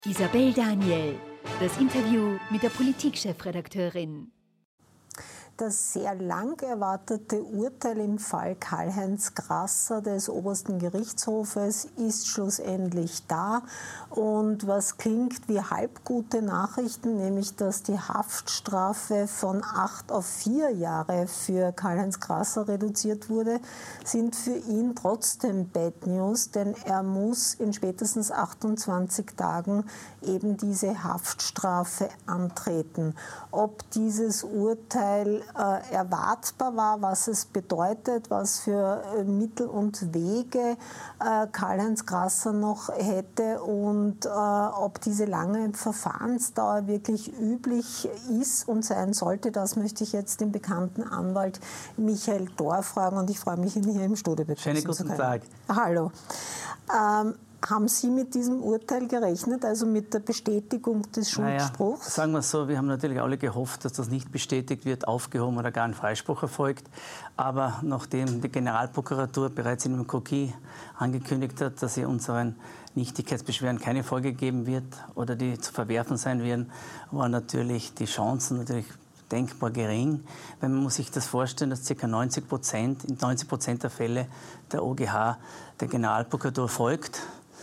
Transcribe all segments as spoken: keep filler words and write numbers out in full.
Isabel Daniel, das Interview mit der Politik-Chefredakteurin. Das sehr lang erwartete Urteil im Fall Karl-Heinz Grasser des Obersten Gerichtshofes ist schlussendlich da. Und was klingt wie halbgute Nachrichten, nämlich dass die Haftstrafe von acht auf vier Jahre für Karl-Heinz Grasser reduziert wurde, sind für ihn trotzdem Bad News, denn er muss in spätestens achtundzwanzig Tagen eben diese Haftstrafe antreten. Ob dieses Urteil äh, erwartbar war, was es bedeutet, was für äh, Mittel und Wege äh, Karl-Heinz Grasser noch hätte und äh, ob diese lange Verfahrensdauer wirklich üblich ist und sein sollte, das möchte ich jetzt den bekannten Anwalt Michael Dorr fragen und ich freue mich, ihn hier im Studio begrüßen Schönen guten Tag. Hallo. Ähm, Haben Sie mit diesem Urteil gerechnet, also mit der Bestätigung des Schuldspruchs? Naja, sagen wir es so, wir haben natürlich alle gehofft, dass das nicht bestätigt wird, aufgehoben oder gar ein Freispruch erfolgt. Aber nachdem die Generalprokuratur bereits in dem Kroki angekündigt hat, dass sie unseren Nichtigkeitsbeschwerden keine Folge geben wird oder die zu verwerfen sein werden, waren natürlich die Chancen natürlich denkbar gering. Wenn man sich das vorstellen, dass ca. neunzig Prozent, in neunzig Prozent der Fälle der O G H der Generalprokuratur folgt.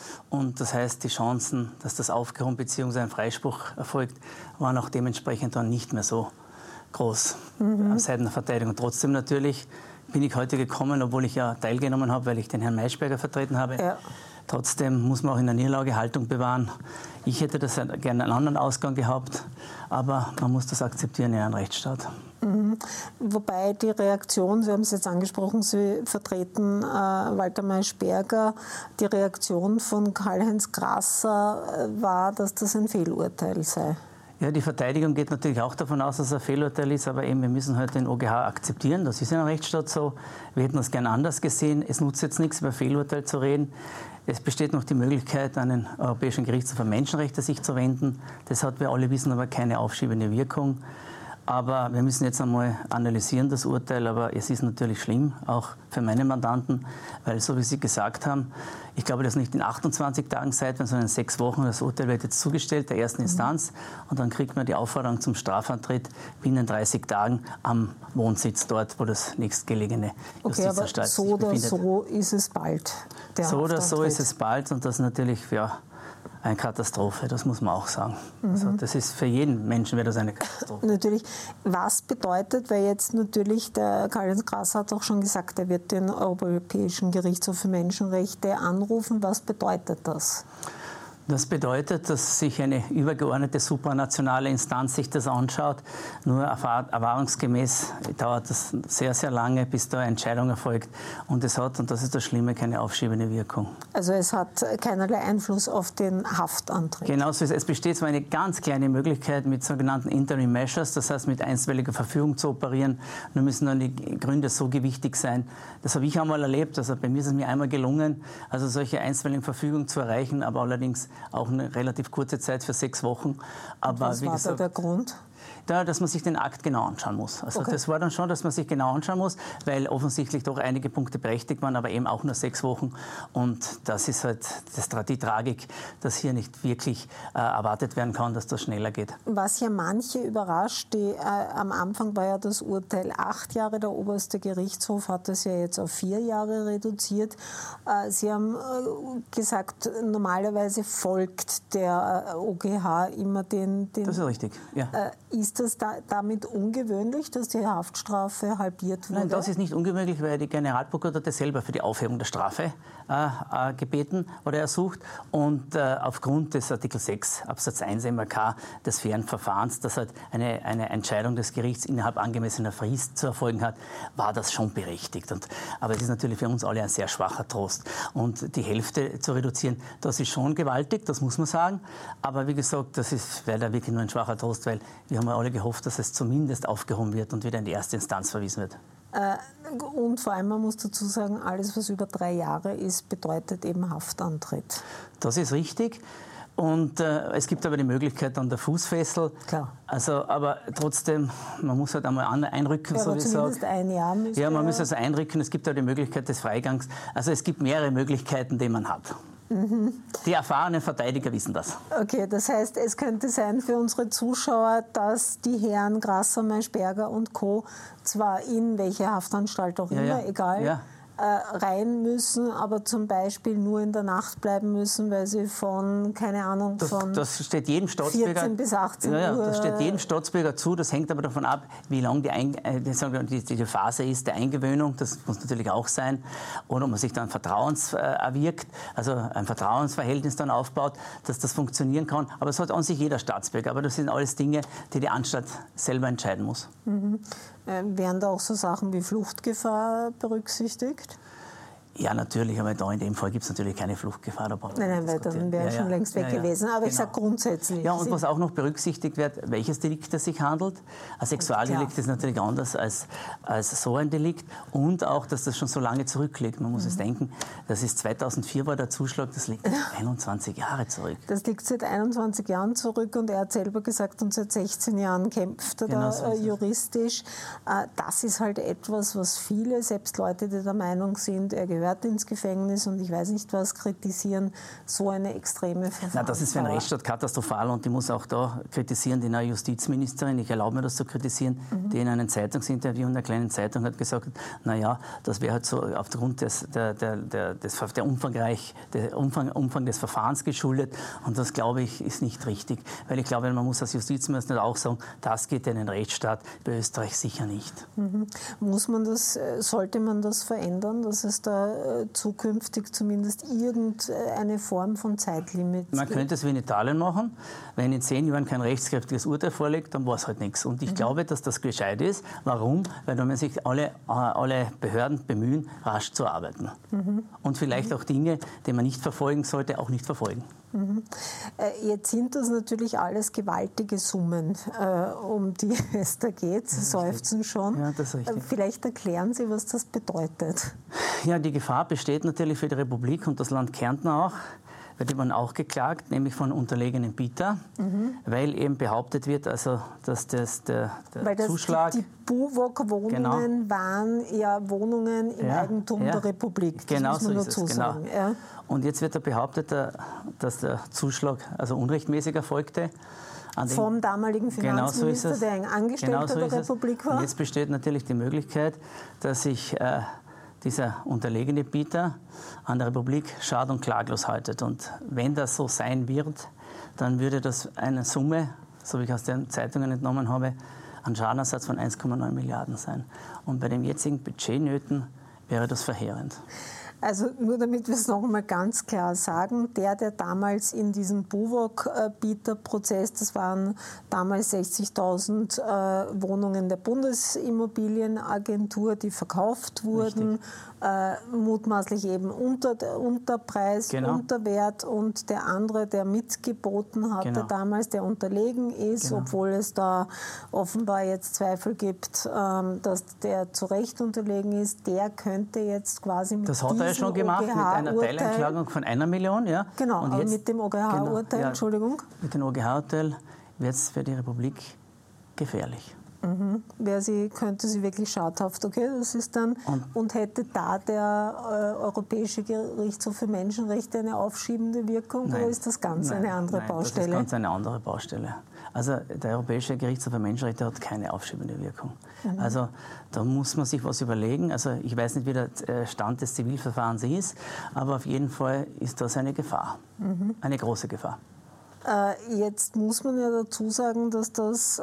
Und das heißt, die Chancen, dass das aufgehoben bzw. ein Freispruch erfolgt, waren auch dementsprechend dann nicht mehr so groß mhm. auf Seiten der Verteidigung. Trotzdem natürlich bin ich heute gekommen, obwohl ich ja teilgenommen habe, weil ich den Herrn Maischberger vertreten habe. Ja. Trotzdem muss man auch in der Niederlage Haltung bewahren. Ich hätte das gerne einen anderen Ausgang gehabt, aber man muss das akzeptieren in einem Rechtsstaat. Mhm. Wobei die Reaktion, Sie haben es jetzt angesprochen, Sie vertreten äh, Walter Maischberger, die Reaktion von Karl-Heinz Grasser äh, war, dass das ein Fehlurteil sei. Ja, die Verteidigung geht natürlich auch davon aus, dass es ein Fehlurteil ist, aber eben, wir müssen halt den O G H akzeptieren. Das ist in einem Rechtsstaat so. Wir hätten das gern anders gesehen. Es nutzt jetzt nichts, über Fehlurteil zu reden. Es besteht noch die Möglichkeit, an den Europäischen Gerichtshof für Menschenrechte sich zu wenden. Das hat, wir alle wissen, aber keine aufschiebende Wirkung. Aber wir müssen jetzt einmal analysieren, das Urteil. Aber es ist natürlich schlimm, auch für meine Mandanten, weil, so wie Sie gesagt haben, ich glaube, dass nicht in achtundzwanzig Tagen Zeit, sondern in sechs Wochen. Das Urteil wird jetzt zugestellt, der ersten Instanz. Und dann kriegt man die Aufforderung zum Strafantritt binnen dreißig Tagen am Wohnsitz dort, wo das nächstgelegene Justizanstalt sich befindet. Okay, aber so oder so ist es bald. So oder so ist es bald. Und das natürlich, ja, eine Katastrophe, das muss man auch sagen. Mhm. Also das ist für jeden Menschen wäre das eine Katastrophe. Natürlich. Was bedeutet, weil jetzt natürlich der Karl-Heinz Grasser hat auch schon gesagt, er wird den Europäischen Gerichtshof für Menschenrechte anrufen. Was bedeutet das? Das bedeutet, dass sich eine übergeordnete supranationale Instanz sich das anschaut. Nur erfahrungsgemäß dauert das sehr, sehr lange, bis da eine Entscheidung erfolgt. Und es hat, und das ist das Schlimme, keine aufschiebende Wirkung. Also es hat keinerlei Einfluss auf den Haftantritt? Genau so ist es. Es besteht zwar eine ganz kleine Möglichkeit mit sogenannten Interim Measures, das heißt mit einstweiliger Verfügung zu operieren. Nur müssen dann die Gründe so gewichtig sein. Das habe ich einmal erlebt. Also bei mir ist es mir einmal gelungen, also solche einstweiligen Verfügungen zu erreichen, aber allerdings auch eine relativ kurze Zeit für sechs Wochen. Aber was wie war gesagt, da der Grund? Da, dass man sich den Akt genau anschauen muss. Also okay. Das war dann schon, dass man sich genau anschauen muss, weil offensichtlich doch einige Punkte berechtigt waren, aber eben auch nur sechs Wochen. Und das ist halt das, die Tragik, dass hier nicht wirklich äh, erwartet werden kann, dass das schneller geht. Was ja manche überrascht, die, äh, am Anfang war ja das Urteil acht Jahre, der oberste Gerichtshof hat es ja jetzt auf vier Jahre reduziert. Äh, Sie haben äh, gesagt, normalerweise folgt der äh, O G H immer den... den das ist richtig, ja. Äh, ist das da, damit ungewöhnlich, dass die Haftstrafe halbiert wurde? Nein, das ist nicht ungewöhnlich, weil die Generalprokuratur hat selber für die Aufhebung der Strafe äh, äh, gebeten oder ersucht. Und äh, aufgrund des Artikel sechs Absatz eins M R K des fairen Verfahrens, das halt eine, eine Entscheidung des Gerichts innerhalb angemessener Frist zu erfolgen hat, war das schon berechtigt. Und, aber es ist natürlich für uns alle ein sehr schwacher Trost. Und die Hälfte zu reduzieren, das ist schon gewaltig, das muss man sagen. Aber wie gesagt, das ist leider wirklich nur ein schwacher Trost, weil wir haben alle gehofft, dass es zumindest aufgehoben wird und wieder in die erste Instanz verwiesen wird. Äh, und vor allem, man muss dazu sagen, alles, was über drei Jahre ist, bedeutet eben Haftantritt. Das ist richtig. Und äh, es gibt aber die Möglichkeit an der Fußfessel. Klar. Also, aber trotzdem, man muss halt einmal einrücken, ja, so wie ich sage. ein Jahr müsste Ja, man muss also einrücken. Es gibt auch die Möglichkeit des Freigangs. Also es gibt mehrere Möglichkeiten, die man hat. Mhm. Die erfahrenen Verteidiger wissen das. Okay, das heißt, es könnte sein für unsere Zuschauer, dass die Herren Grasser, Maischberger und Co. zwar in welche Haftanstalt auch ja, immer, ja. egal, ja. äh, rein müssen, aber zum Beispiel nur in der Nacht bleiben müssen, weil sie von, keine Ahnung, das, von das steht jedem Staatsbürger, vierzehn bis achtzehn ja, ja, Uhr. Das steht jedem Staatsbürger zu. Das hängt aber davon ab, wie lang die, Ein äh, die, die Phase ist der Eingewöhnung. Das muss natürlich auch sein. Oder ob man sich dann Vertrauens äh, erwirkt, also ein Vertrauensverhältnis dann aufbaut, dass das funktionieren kann. Aber das hat an sich jeder Staatsbürger. Aber das sind alles Dinge, die die Anstalt selber entscheiden muss. Mhm. Äh, werden da auch so Sachen wie Fluchtgefahr berücksichtigt? Ja, natürlich, aber da in dem Fall gibt es natürlich keine Fluchtgefahr. Da nein, nein, weil dann wäre ja, schon ja. längst weg ja, ja. gewesen. Aber genau. ich sage grundsätzlich. Ja, und was auch noch berücksichtigt wird, welches Delikt es sich handelt. Ein Sexualdelikt ist natürlich anders als, als so ein Delikt. Und auch, dass das schon so lange zurückliegt. Man muss mhm. es denken, das ist zweitausendvier war der Zuschlag, das liegt einundzwanzig Jahre zurück. Das liegt seit einundzwanzig Jahren zurück und er hat selber gesagt, und seit sechzehn Jahren kämpft er genau da so äh, juristisch. Äh, das ist halt etwas, was viele, selbst Leute, die der Meinung sind, er gehört ins Gefängnis und ich weiß nicht was, kritisieren so eine extreme Verfahren. Na, das ist für einen Rechtsstaat katastrophal und ich muss auch da kritisieren, die neue Justizministerin, ich erlaube mir das zu kritisieren, mhm. die in einem Zeitungsinterview in einer kleinen Zeitung hat gesagt, naja, das wäre halt so aufgrund des, der, der, der, des, der, Umfangreich, der Umfang, Umfang des Verfahrens geschuldet und das, glaube ich, ist nicht richtig, weil ich glaube, man muss als Justizminister auch sagen, das geht in den Rechtsstaat, bei Österreich sicher nicht. Mhm. Muss man das, sollte man das verändern, dass es da zukünftig zumindest irgendeine Form von Zeitlimit Man könnte es wie in Italien machen. Wenn in zehn Jahren kein rechtskräftiges Urteil vorliegt, dann war es halt nichts. Und ich mhm. glaube, dass das gescheit ist. Warum? Weil wenn sich alle, alle Behörden bemühen, rasch zu arbeiten. Mhm. Und vielleicht mhm. auch Dinge, die man nicht verfolgen sollte, auch nicht verfolgen. Mhm. Jetzt sind das natürlich alles gewaltige Summen, äh, um die es da geht. Sie seufzen schon. Ja, das ist richtig. Vielleicht erklären Sie, was das bedeutet. Ja, die Gefahr besteht natürlich für die Republik und das Land Kärnten auch. Wird man auch geklagt, nämlich von unterlegenen Bieter, mhm. weil eben behauptet wird, also, dass das, der, der weil das Zuschlag... Die, die Buwok-Wohnungen genau. waren ja Wohnungen im ja, Eigentum ja. der Republik. Das genau muss man so dazu ist es, genau. sagen. Ja. Und jetzt wird da behauptet, dass der Zuschlag also unrechtmäßig erfolgte. Vom damaligen Finanzminister, genau so der ein Angestellter genau so der Republik war. Und jetzt besteht natürlich die Möglichkeit, dass sich äh, dieser unterlegene Bieter an der Republik schad- und klaglos haltet. Und wenn das so sein wird, dann würde das eine Summe, so wie ich aus den Zeitungen entnommen habe, ein Schadenersatz von eins Komma neun Milliarden sein. Und bei den jetzigen Budgetnöten wäre das verheerend. Also nur damit wir es noch einmal ganz klar sagen, der, der damals in diesem Buwok-Bieterprozess, das waren damals sechzigtausend äh, Wohnungen der Bundesimmobilienagentur, die verkauft wurden, äh, mutmaßlich eben unter, unter Preis, genau. unter Wert und der andere, der mitgeboten hatte genau. damals, der unterlegen ist, genau. obwohl es da offenbar jetzt Zweifel gibt, ähm, dass der zu Recht unterlegen ist, der könnte jetzt quasi mit das hat er ja schon gemacht mit einer Teileinklagung von einer Million. Ja. Genau, und aber jetzt, mit dem O G H-Urteil, genau, ja, Entschuldigung. Mit dem O G H-Urteil wird es für die Republik gefährlich. Mhm. Wäre sie, könnte sie wirklich schadhaft, okay, das ist dann, und, und hätte da der äh, Europäische Gerichtshof für Menschenrechte eine aufschiebende Wirkung nein, oder ist das ganz nein, eine andere nein, Baustelle? Das ist ganz eine andere Baustelle. Also der Europäische Gerichtshof für Menschenrechte hat keine aufschiebende Wirkung. Mhm. Also da muss man sich was überlegen. Also ich weiß nicht, wie der Stand des Zivilverfahrens ist, aber auf jeden Fall ist das eine Gefahr, mhm. eine große Gefahr. Jetzt muss man ja dazu sagen, dass das, äh,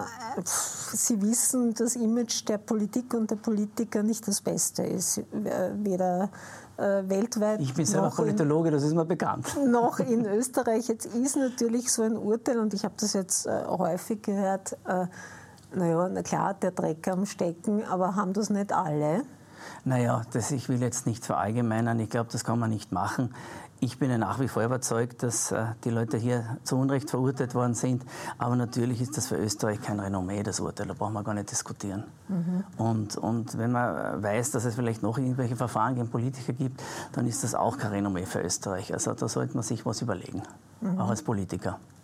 Sie wissen, das Image der Politik und der Politiker nicht das Beste ist, weder äh, weltweit Ich bin selber Politologe, in, das ist mir bekannt. Noch in Österreich. Jetzt ist natürlich so ein Urteil, und ich habe das jetzt äh, häufig gehört, äh, naja, na klar, der Dreck am Stecken, aber haben das nicht alle? Naja, das, ich will jetzt nicht verallgemeinern, ich glaube, das kann man nicht machen. Ich bin ja nach wie vor überzeugt, dass äh, die Leute hier zu Unrecht verurteilt worden sind. Aber natürlich ist das für Österreich kein Renommee, das Urteil. Da brauchen wir gar nicht diskutieren. Mhm. Und, und wenn man weiß, dass es vielleicht noch irgendwelche Verfahren gegen Politiker gibt, dann ist das auch kein Renommee für Österreich. Also da sollte man sich was überlegen, mhm. auch als Politiker.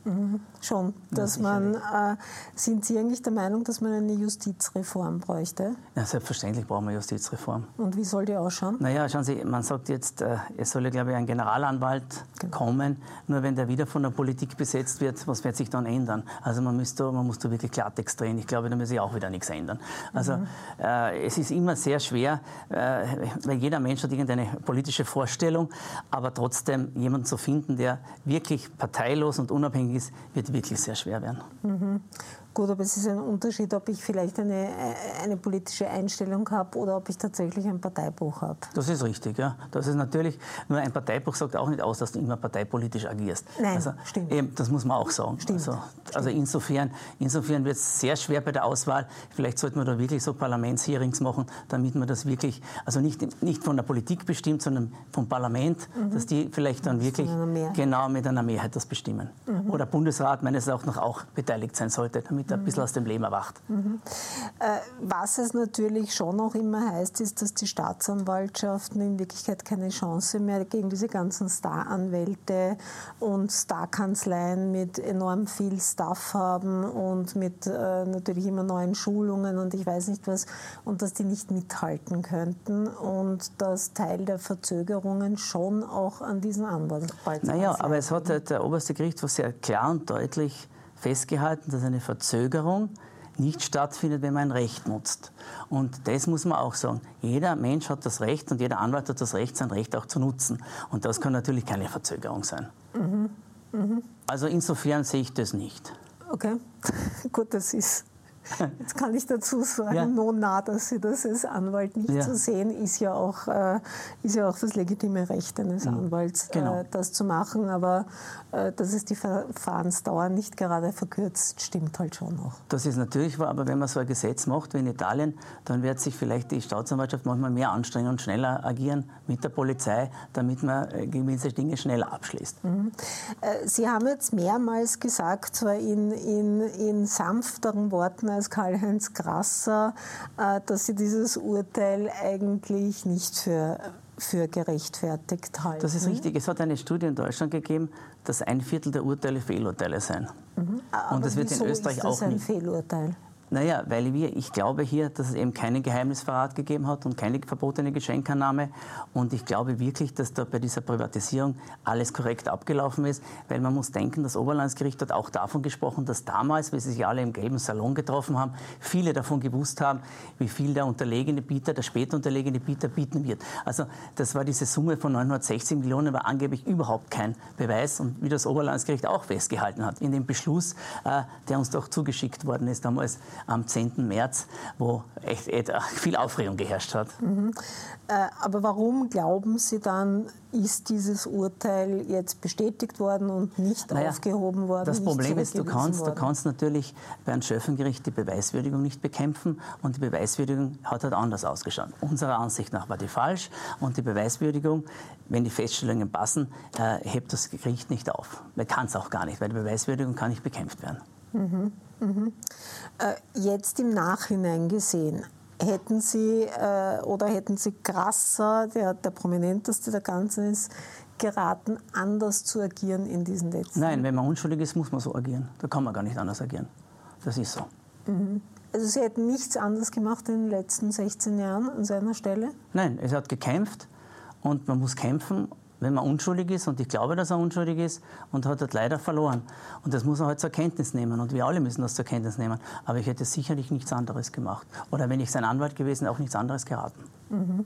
Mhm, schon, dass ja, man, äh, sind Sie eigentlich der Meinung, dass man eine Justizreform bräuchte? Ja, selbstverständlich brauchen wir Justizreform. Und wie soll die ausschauen? Naja, schauen Sie, man sagt jetzt, äh, es soll ja, glaube ich, ein Generalanwalt genau. kommen, nur wenn der wieder von der Politik besetzt wird, was wird sich dann ändern? Also man, müsste, man muss da wirklich Klartext drehen, ich glaube, da muss sich auch wieder nichts ändern. Also mhm. äh, es ist immer sehr schwer, äh, weil jeder Mensch hat irgendeine politische Vorstellung, aber trotzdem jemanden zu finden, der wirklich parteilos und unabhängig ist, wird wirklich sehr schwer werden. Mhm. Gut, aber es ist ein Unterschied, ob ich vielleicht eine, eine politische Einstellung habe oder ob ich tatsächlich ein Parteibuch habe. Das ist richtig, ja. Das ist natürlich, nur ein Parteibuch sagt auch nicht aus, dass du immer parteipolitisch agierst. Nein, also, stimmt. Eben, das muss man auch sagen. Stimmt. Also, stimmt. also insofern, insofern wird es sehr schwer bei der Auswahl. Vielleicht sollten wir da wirklich so Parlamentshearings machen, damit man das wirklich, also nicht, nicht von der Politik bestimmt, sondern vom Parlament, mhm. dass die vielleicht dann wirklich genau mit einer Mehrheit das bestimmen. Mhm. Oder Bundesrat meines Erachtens auch beteiligt sein sollte, damit ein bisschen aus dem Leben erwacht. Mhm. Äh, was es natürlich schon auch immer heißt, ist, dass die Staatsanwaltschaften in Wirklichkeit keine Chance mehr gegen diese ganzen Staranwälte und Starkanzleien mit enorm viel Staff haben und mit äh, natürlich immer neuen Schulungen und ich weiß nicht was, und dass die nicht mithalten könnten und dass Teil der Verzögerungen schon auch an diesen Anwaltskanzleien. Naja, aber es hat halt der oberste Gerichtshof sehr klar und deutlich festgehalten, dass eine Verzögerung nicht stattfindet, wenn man ein Recht nutzt. Und das muss man auch sagen. Jeder Mensch hat das Recht und jeder Anwalt hat das Recht, sein Recht auch zu nutzen. Und das kann natürlich keine Verzögerung sein. Mhm. Mhm. Also insofern sehe ich das nicht. Okay, gut, das ist... Jetzt kann ich dazu sagen, ja. no nah, dass Sie das als Anwalt nicht ja. zu sehen, ist ja auch, äh, ist ja auch das legitime Recht eines Anwalts, genau. äh, das zu machen. Aber äh, dass es die Verfahrensdauer nicht gerade verkürzt, stimmt halt schon noch. Das ist natürlich wahr, aber wenn man so ein Gesetz macht wie in Italien, dann wird sich vielleicht die Staatsanwaltschaft manchmal mehr anstrengen und schneller agieren mit der Polizei, damit man gewisse Dinge schneller abschließt. Mhm. Äh, Sie haben jetzt mehrmals gesagt, zwar in, in, in sanfteren Worten als Karl-Heinz Grasser, äh, dass Sie dieses Urteil eigentlich nicht für, für gerechtfertigt halten. Das ist richtig. Es hat eine Studie in Deutschland gegeben, dass ein Viertel der Urteile Fehlurteile seien. Mhm. Aber und das wird wieso in Österreich ist das auch ein nicht. Fehlurteil? Naja, weil wir, ich glaube hier, dass es eben keinen Geheimnisverrat gegeben hat und keine verbotene Geschenkannahme. Und ich glaube wirklich, dass da bei dieser Privatisierung alles korrekt abgelaufen ist. Weil man muss denken, das Oberlandesgericht hat auch davon gesprochen, dass damals, wie sie sich alle im gelben Salon getroffen haben, viele davon gewusst haben, wie viel der unterlegene Bieter, der später unterlegene Bieter bieten wird. Also das war diese Summe von neunhundertsechzig Millionen, war angeblich überhaupt kein Beweis. Und wie das Oberlandesgericht auch festgehalten hat, in dem Beschluss, äh, der uns doch zugeschickt worden ist damals, am zehnten März, wo echt, echt viel Aufregung geherrscht hat. Mhm. Äh, aber warum glauben Sie dann, ist dieses Urteil jetzt bestätigt worden und nicht naja, aufgehoben worden? Das Problem ist, du kannst, du kannst natürlich bei einem Schöffengericht die Beweiswürdigung nicht bekämpfen und die Beweiswürdigung hat halt anders ausgeschaut. Unserer Ansicht nach war die falsch und die Beweiswürdigung, wenn die Feststellungen passen, äh, hebt das Gericht nicht auf. Man kann es auch gar nicht, weil die Beweiswürdigung kann nicht bekämpft werden. Mhm. Mhm. Äh, jetzt im Nachhinein gesehen, hätten Sie äh, oder hätten Sie Grasser, der der prominenteste der Ganzen ist, geraten, anders zu agieren in diesen letzten Jahren? Nein, wenn man unschuldig ist, muss man so agieren. Da kann man gar nicht anders agieren. Das ist so. Mhm. Also Sie hätten nichts anderes gemacht in den letzten sechzehn Jahren an seiner Stelle? Nein, es hat gekämpft und man muss kämpfen, wenn man unschuldig ist, und ich glaube, dass er unschuldig ist, und hat halt leider verloren. Und das muss man halt zur Kenntnis nehmen, und wir alle müssen das zur Kenntnis nehmen. Aber ich hätte sicherlich nichts anderes gemacht. Oder wenn ich sein Anwalt gewesen, auch nichts anderes geraten. Mhm.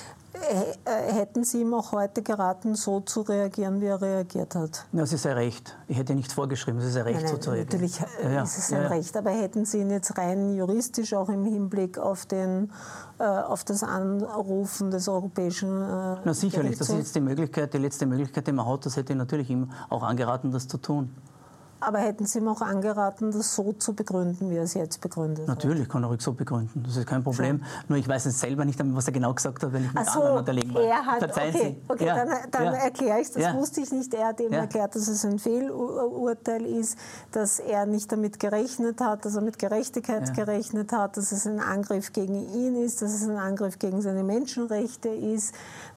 Hätten Sie ihm auch heute geraten, so zu reagieren, wie er reagiert hat? Ja, es ist ein Recht. Ich hätte nicht vorgeschrieben, es ist ein Recht, nein, nein, so zu reagieren. Natürlich ja, ja. ist es ein ja, ja. Recht, aber hätten Sie ihn jetzt rein juristisch auch im Hinblick auf, den, äh, auf das Anrufen des Europäischen äh, Na sicherlich, das ist jetzt die Möglichkeit, die letzte Möglichkeit, die man hat, das hätte ich natürlich ihm auch angeraten, das zu tun. Aber hätten Sie ihm auch angeraten, das so zu begründen, wie er es jetzt begründet hat? Natürlich kann er ruhig so begründen, das ist kein Problem. Schon. Nur ich weiß es selber nicht, was er genau gesagt hat, wenn ich mit Ach so, anderen unterlegen war. Er hat, Verzeihen okay, Sie. okay ja, dann, dann ja. erkläre ich es, das ja. wusste ich nicht. Er hat eben ja. erklärt, dass es ein Fehlurteil ist, dass er nicht damit gerechnet hat, dass er mit Gerechtigkeit ja. gerechnet hat, dass es ein Angriff gegen ihn ist, dass es ein Angriff gegen seine Menschenrechte ist,